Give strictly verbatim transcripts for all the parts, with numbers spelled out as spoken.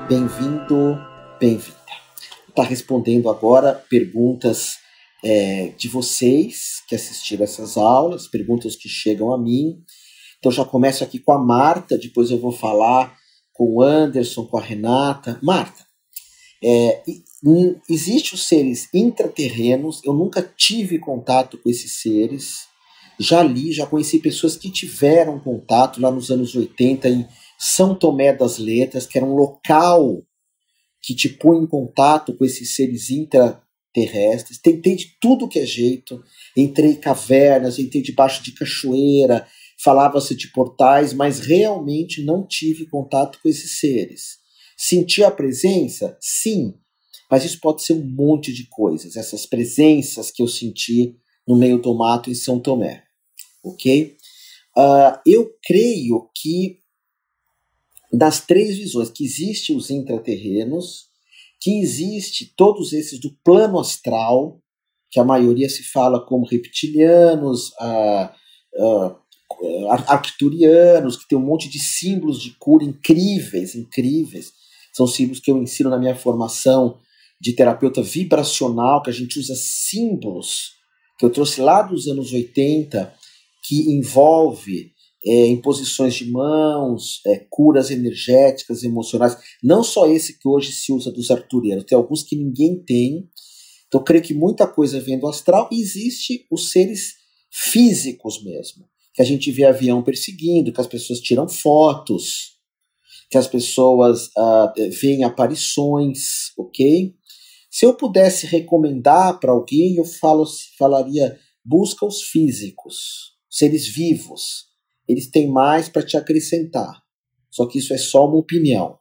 Bem-vindo, bem-vinda. Está respondendo agora perguntas é, de vocês que assistiram essas aulas, perguntas que chegam a mim. Então já começo aqui com a Marta, depois eu vou falar com o Anderson, com a Renata. Marta, é, existem os seres intraterrenos, eu nunca tive contato com esses seres, já li, já conheci pessoas que tiveram contato lá nos anos oitenta em São Tomé das Letras, que era um local que te põe em contato com esses seres intraterrestres. Tentei de tudo que é jeito, entrei em cavernas, entrei debaixo de cachoeira, falava-se de portais, mas realmente não tive contato com esses seres. Senti a presença? Sim, mas isso pode ser um monte de coisas, essas presenças que eu senti no meio do mato em São Tomé, ok? Uh, eu creio que das três visões, que existem os intraterrenos, que existe todos esses do plano astral, que a maioria se fala como reptilianos, uh, uh, arcturianos, que tem um monte de símbolos de cura incríveis, incríveis. São símbolos que eu ensino na minha formação de terapeuta vibracional, que a gente usa símbolos que eu trouxe lá dos anos oitenta, que envolve é, imposições de mãos, é, curas energéticas, emocionais. Não só esse que hoje se usa dos arcturianos, tem alguns que ninguém tem. Então eu creio que muita coisa vem do astral, e existe os seres físicos mesmo, que a gente vê avião perseguindo, que as pessoas tiram fotos, que as pessoas uh, veem aparições, ok? Se eu pudesse recomendar para alguém, eu falo, falaria, busca os físicos, seres vivos. Eles têm mais para te acrescentar. Só que isso é só uma opinião.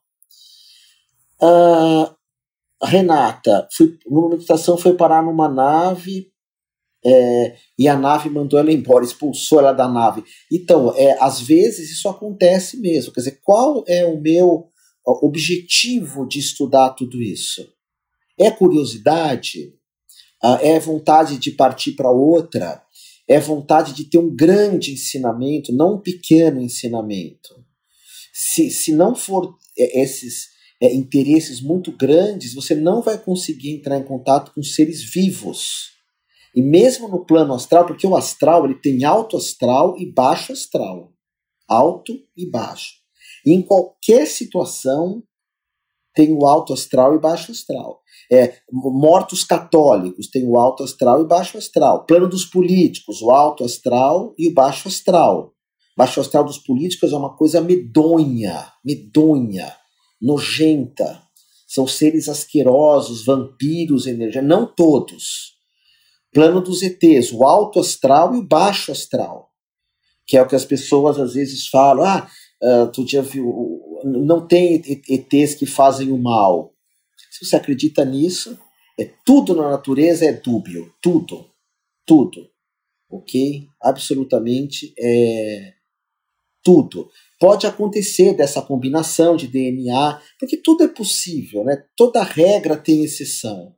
Uh, Renata, fui, numa meditação foi parar numa nave, é, e a nave mandou ela embora, expulsou ela da nave. Então, é, às vezes isso acontece mesmo. Quer dizer, qual é o meu objetivo de estudar tudo isso? É curiosidade? É vontade de partir para outra? É vontade de ter um grande ensinamento, não um pequeno ensinamento? Se, se não for esses é, interesses muito grandes, você não vai conseguir entrar em contato com seres vivos. E mesmo no plano astral, porque o astral ele tem alto astral e baixo astral. Alto e baixo. E em qualquer situação tem o alto astral e baixo astral. É, mortos católicos tem o alto astral e baixo astral. Plano dos políticos, o alto astral e o baixo astral. Baixo astral dos políticos é uma coisa medonha, medonha, nojenta. São seres asquerosos, vampiros, energia. Não todos. Plano dos E Tês, o alto astral e o baixo astral, que é o que as pessoas às vezes falam, ah, uh, tu já viu, não tem E Tês que fazem o mal. Se você acredita nisso, é tudo na natureza é dúbio, tudo, tudo, ok? Absolutamente é tudo. Pode acontecer dessa combinação de D N A, porque tudo é possível, né? Toda regra tem exceção.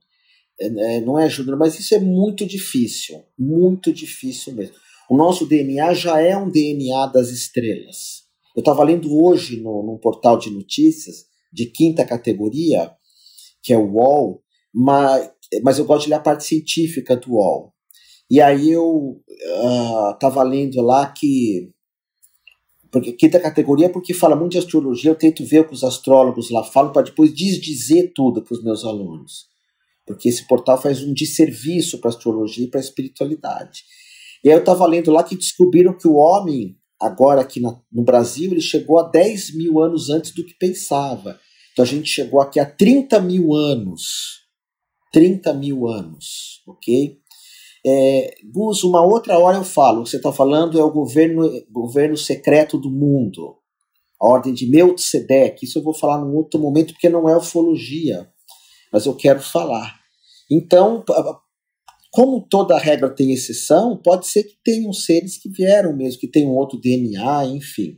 É, não é, Júnior? Mas isso é muito difícil, muito difícil mesmo. O nosso D N A já é um D N A das estrelas. Eu estava lendo hoje no, num portal de notícias de quinta categoria, que é o U O L, mas, mas eu gosto de ler a parte científica do U O L. E aí eu estava uh, lendo lá que porque quinta categoria porque fala muito de astrologia, eu tento ver o que os astrólogos lá falam para depois desdizer tudo para os meus alunos. Porque esse portal faz um desserviço para a astrologia e para a espiritualidade. E aí eu estava lendo lá que descobriram que o homem, agora aqui na, no Brasil, ele chegou a dez mil anos antes do que pensava. Então a gente chegou aqui a trinta mil anos. trinta mil anos, ok? É, Gus, uma outra hora eu falo, o que você está falando é o governo, governo secreto do mundo, a ordem de Melquisedeque. Isso eu vou falar num outro momento, porque não é ufologia, mas eu quero falar. Então, como toda regra tem exceção, pode ser que tenham seres que vieram mesmo, que tenham outro D N A, enfim.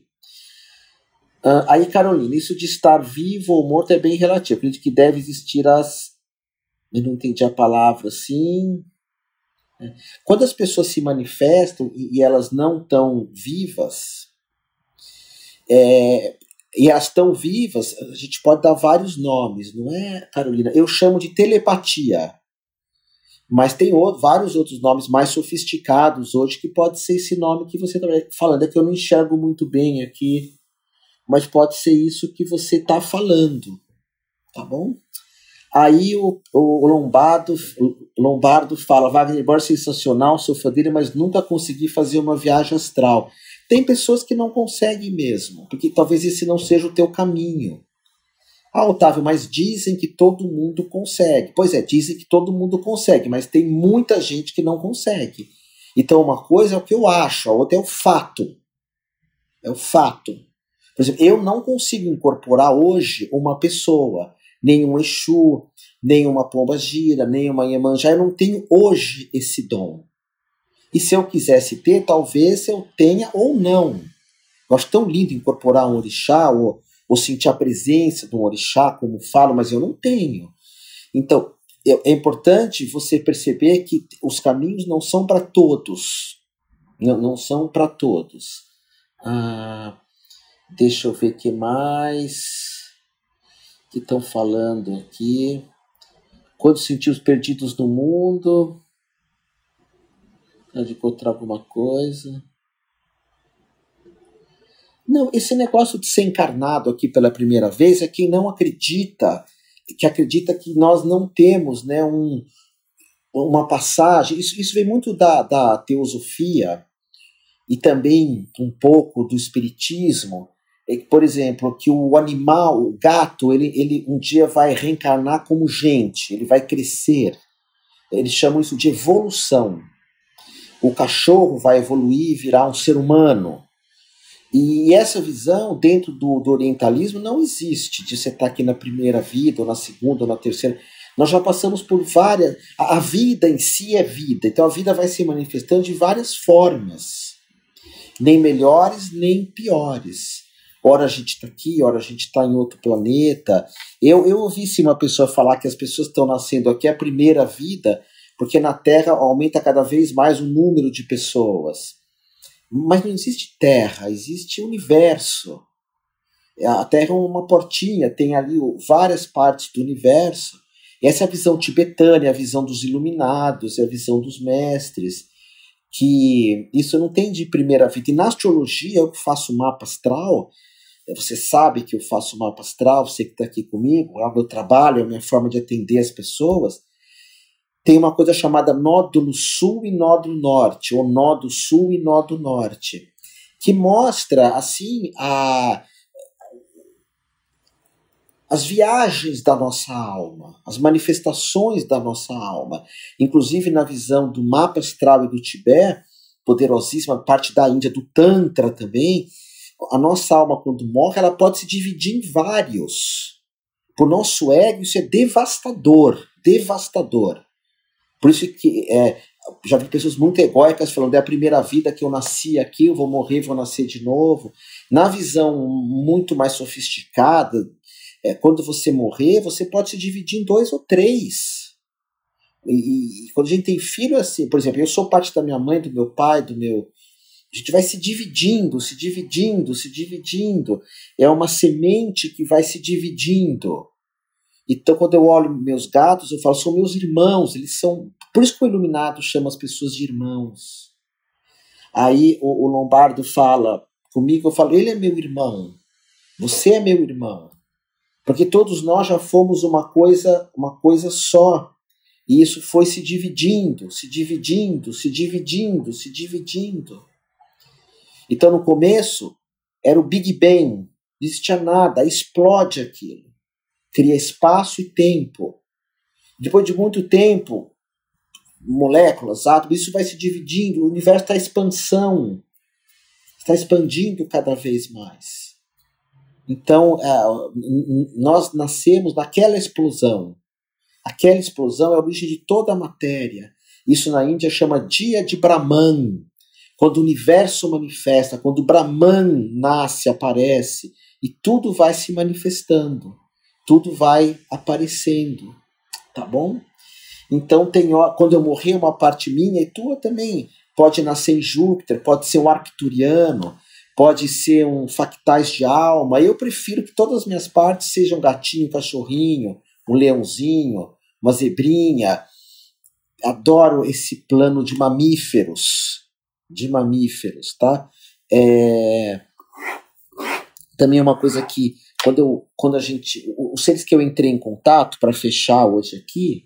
Uh, aí, Carolina, isso de estar vivo ou morto é bem relativo. Eu acredito que deve existir as... Eu não entendi a palavra assim... Quando as pessoas se manifestam e, e elas não estão vivas, é, E elas estão vivas, a gente pode dar vários nomes, não é, Carolina? Eu chamo de telepatia. Mas tem outro, vários outros nomes mais sofisticados hoje que pode ser esse nome que você está falando. É que eu não enxergo muito bem aqui, mas pode ser isso que você está falando, tá bom? Aí o, o Lombardo, o Lombardo fala, Wagner Borges é sensacional, sou fã dele, mas nunca consegui fazer uma viagem astral. Tem pessoas que não conseguem mesmo, porque talvez esse não seja o teu caminho. Ah, Otávio, mas dizem que todo mundo consegue. Pois é, dizem que todo mundo consegue, mas tem muita gente que não consegue. Então uma coisa é o que eu acho, a outra é o fato. É o fato. Por exemplo, eu não consigo incorporar hoje uma pessoa, nem um Exu, nem uma pomba-gira, nem uma Iemanjá. Eu não tenho hoje esse dom. E se eu quisesse ter, talvez eu tenha ou não. Eu acho tão lindo incorporar um orixá, ou, ou sentir a presença de um orixá, como falo, mas eu não tenho. Então, é importante você perceber que os caminhos não são para todos. Não, não são para todos. Ah, deixa eu ver o que mais que estão falando aqui. Quando sentir os perdidos no mundo, pode encontrar alguma coisa. Não, esse negócio de ser encarnado aqui pela primeira vez é quem não acredita, que acredita que nós não temos, né, um, uma passagem. Isso, isso vem muito da, da teosofia e também um pouco do espiritismo. É, por exemplo, que o animal, o gato, ele, ele um dia vai reencarnar como gente, ele vai crescer. Eles chamam isso de evolução. O cachorro vai evoluir e virar um ser humano. E essa visão, dentro do, do orientalismo, não existe, de você estar aqui na primeira vida, ou na segunda, ou na terceira. Nós já passamos por várias... A, a vida em si é vida, então a vida vai se manifestando de várias formas. Nem melhores, nem piores. Ora a gente está aqui, ora a gente está em outro planeta. Eu, eu ouvi sim uma pessoa falar que as pessoas estão nascendo aqui, é a primeira vida, porque na Terra aumenta cada vez mais o número de pessoas. Mas não existe Terra, existe universo. A Terra é uma portinha, tem ali várias partes do universo. Essa é a visão tibetana, a visão dos iluminados, é a visão dos mestres, que isso não tem de primeira vida. E na astrologia, eu que faço mapa astral, você sabe que eu faço mapa astral, você que está aqui comigo, é o meu trabalho, é a minha forma de atender as pessoas. Tem uma coisa chamada nódulo sul e nódulo norte, ou nó do sul e nó do norte, que mostra, assim, a, as viagens da nossa alma, as manifestações da nossa alma. Inclusive, na visão do mapa astral e do Tibete, poderosíssima parte da Índia, do Tantra também, a nossa alma, quando morre, ela pode se dividir em vários. Para o nosso ego, isso é devastador, devastador. Por isso que é, já vi pessoas muito egóicas falando, é a primeira vida que eu nasci aqui, eu vou morrer, vou nascer de novo. Na visão muito mais sofisticada, é, quando você morrer, você pode se dividir em dois ou três. E, e quando a gente tem filho assim, por exemplo, eu sou parte da minha mãe, do meu pai, do meu... A gente vai se dividindo, se dividindo, se dividindo. É uma semente que vai se dividindo. Então, quando eu olho meus gatos, eu falo, são meus irmãos, eles são... Por isso que o iluminado chama as pessoas de irmãos. Aí o, o Lombardo fala comigo, eu falo, ele é meu irmão, você é meu irmão. Porque todos nós já fomos uma coisa, uma coisa só. E isso foi se dividindo, se dividindo, se dividindo, se dividindo. Então, no começo, era o Big Bang, não existia nada, explode aquilo. Cria espaço e tempo. Depois de muito tempo, moléculas, átomos, isso vai se dividindo, o universo está em expansão, está expandindo cada vez mais. Então, nós nascemos naquela explosão. Aquela explosão é a origem de toda a matéria. Isso na Índia chama Dia de Brahman. Quando o universo manifesta, quando o Brahman nasce, aparece, e tudo vai se manifestando. Tudo vai aparecendo, tá bom? Então, tem, quando eu morrer, uma parte minha e tua também pode nascer em Júpiter, pode ser um arcturiano, pode ser um factais de alma. Eu prefiro que todas as minhas partes sejam gatinho, cachorrinho, um leãozinho, uma zebrinha. Adoro esse plano de mamíferos, de mamíferos, tá? É... Também é uma coisa que, quando, eu, quando a gente, os seres que eu entrei em contato, para fechar hoje aqui,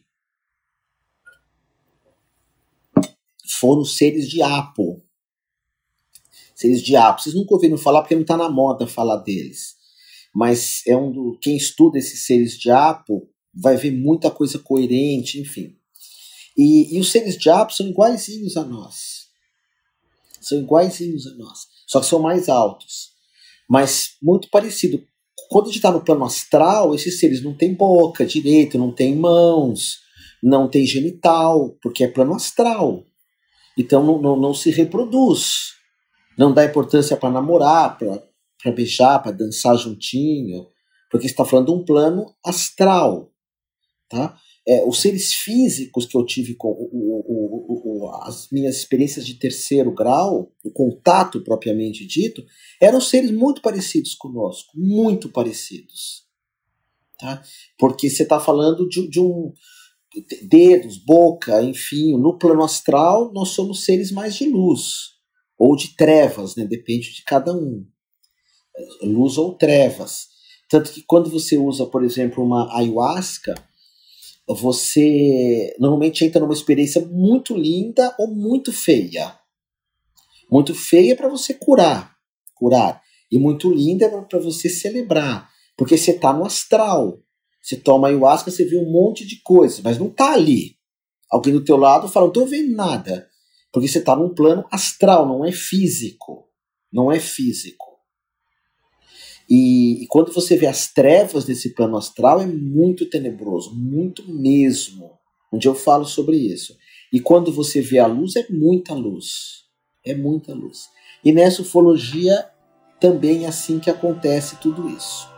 foram seres de Apo. Seres de Apo. Vocês nunca ouviram falar, porque não está na moda falar deles. Mas é um do, quem estuda esses seres de Apo vai ver muita coisa coerente, enfim. E, e os seres de Apo são iguaizinhos a nós. São iguaizinhos a nós. Só que são mais altos. Mas muito parecido. Quando a gente está no plano astral, esses seres não têm boca direito, não têm mãos, não tem genital, porque é plano astral. Então não, não, não se reproduz. Não dá importância para namorar, para beijar, para dançar juntinho, porque você está falando de um plano astral. Tá? É, os seres físicos que eu tive com o, o, o, as minhas experiências de terceiro grau, o contato propriamente dito, eram seres muito parecidos conosco, muito parecidos. Tá? Porque você está falando de, de um dedos, boca, enfim, no plano astral nós somos seres mais de luz, ou de trevas, né? Depende de cada um, luz ou trevas. Tanto que quando você usa, por exemplo, uma ayahuasca, você normalmente entra numa experiência muito linda ou muito feia. Muito feia para você curar, curar, e muito linda para você celebrar, porque você está no astral. Você toma ayahuasca, você vê um monte de coisa, mas não está ali. Alguém do teu lado fala, não estou vendo nada, porque você está num plano astral, não é físico. Não é físico. E, e quando você vê as trevas desse plano astral, é muito tenebroso, muito mesmo. Um dia eu falo sobre isso. E quando você vê a luz, é muita luz. É muita luz. E nessa ufologia também é assim que acontece tudo isso.